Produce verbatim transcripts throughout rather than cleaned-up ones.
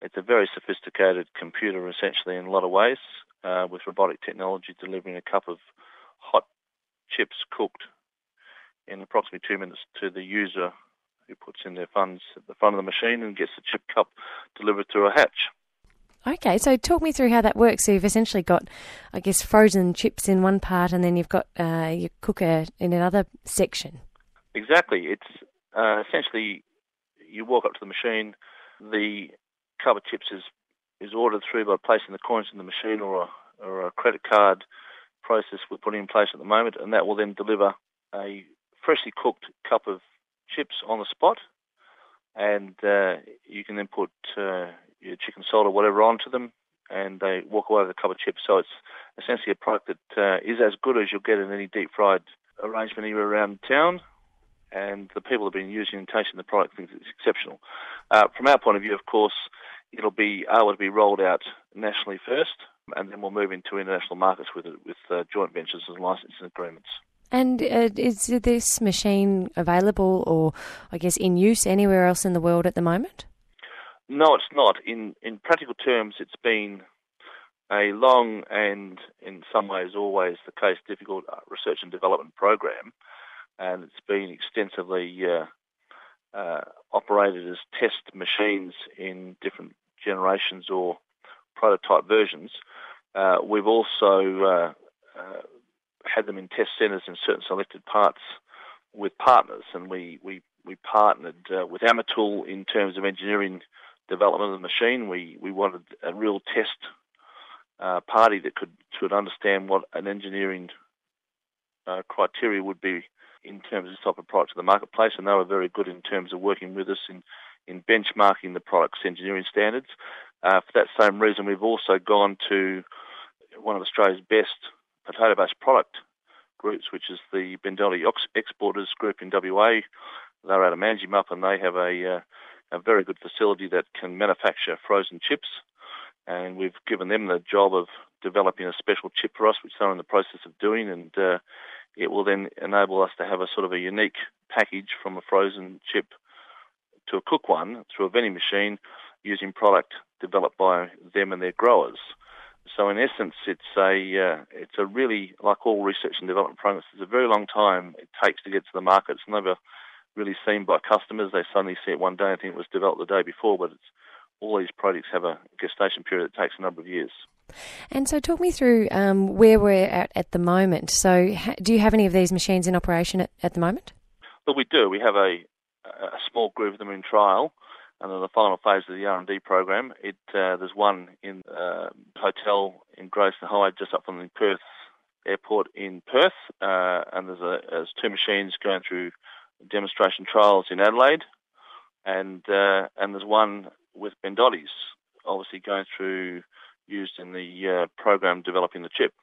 It's a very sophisticated computer, essentially, in a lot of ways, uh, with robotic technology delivering a cup of hot chips cooked in approximately two minutes to the user, who puts in their funds at the front of the machine and gets the chip cup delivered through a hatch. Okay, so talk me through how that works. So you've essentially got, I guess, frozen chips in one part, and then you've got uh, your cooker in another section. Exactly. It's uh, essentially, you walk up to the machine, the cup of chips is, is ordered through by placing the coins in the machine, or a, or a credit card process we're putting in place at the moment, and that will then deliver a freshly cooked cup of chips on the spot, and uh, you can then put uh, your chicken salt or whatever onto them, and they walk away with a cup of chips. So it's essentially a product that uh, is as good as you'll get in any deep-fried arrangement anywhere around town, and the people who have been using and tasting the product think it's exceptional. Uh, from our point of view, of course, it'll be able to be rolled out nationally first, and then we'll move into international markets with it, with uh, joint ventures and licensing agreements. And uh, is this machine available, or I guess in use anywhere else in the world at the moment? No, it's not. In in practical terms, it's been a long and, in some ways, always the case, difficult research and development program, and it's been extensively uh, uh, operated as test machines in different generations or prototype versions. Uh, we've also uh, uh, had them in test centres in certain selected parts with partners, and we, we, we partnered uh, with Amatul in terms of engineering development of the machine. We we wanted a real test uh, party that could, could understand what an engineering uh, criteria would be in terms of this type of product to the marketplace, and they were very good in terms of working with us in, in benchmarking the product's engineering standards. Uh, for that same reason, we've also gone to one of Australia's best potato-based product groups, which is the Bendotti Exporters Group in W A. They're out of Manjimup, and they have a, uh, a very good facility that can manufacture frozen chips. And we've given them the job of developing a special chip for us, which they're in the process of doing, and uh, it will then enable us to have a sort of a unique package from a frozen chip to a cooked one through a vending machine using product developed by them and their growers. So in essence, it's a uh, it's a really, like all research and development programs, it's a very long time it takes to get to the market. It's never really seen by customers. They suddenly see it one day and think it was developed the day before, but it's all these projects have a gestation period that takes a number of years. And so talk me through um, where we're at at the moment. So ha- do you have any of these machines in operation at, at the moment? Well, we do. We have a, a small group of them in trial, and in the final phase of the R and D program. It uh, there's one in a uh, hotel in Grayson Highway, just up from the Perth airport in Perth, uh, and there's, a, there's two machines going through demonstration trials in Adelaide, and uh, and there's one with Bendotti's, obviously going through, used in the uh, program developing the chip.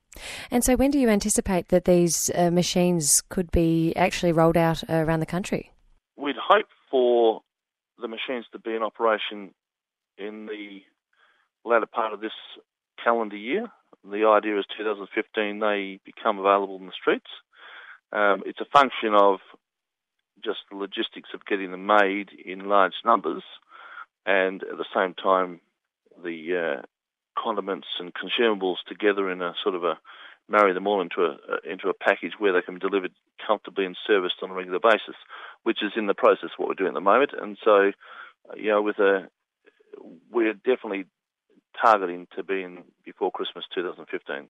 And so when do you anticipate that these uh, machines could be actually rolled out uh, around the country? We'd hope for the machines to be in operation in the latter part of this calendar year. The idea is two thousand fifteen they become available in the streets. Um, it's a function of just the logistics of getting them made in large numbers, and at the same time the uh, condiments and consumables together in a sort of a marry them all into a into a package where they can be delivered comfortably and serviced on a regular basis, which is in the process of what we're doing at the moment. And so, you know, with a we're definitely targeting to be in before Christmas two thousand fifteen.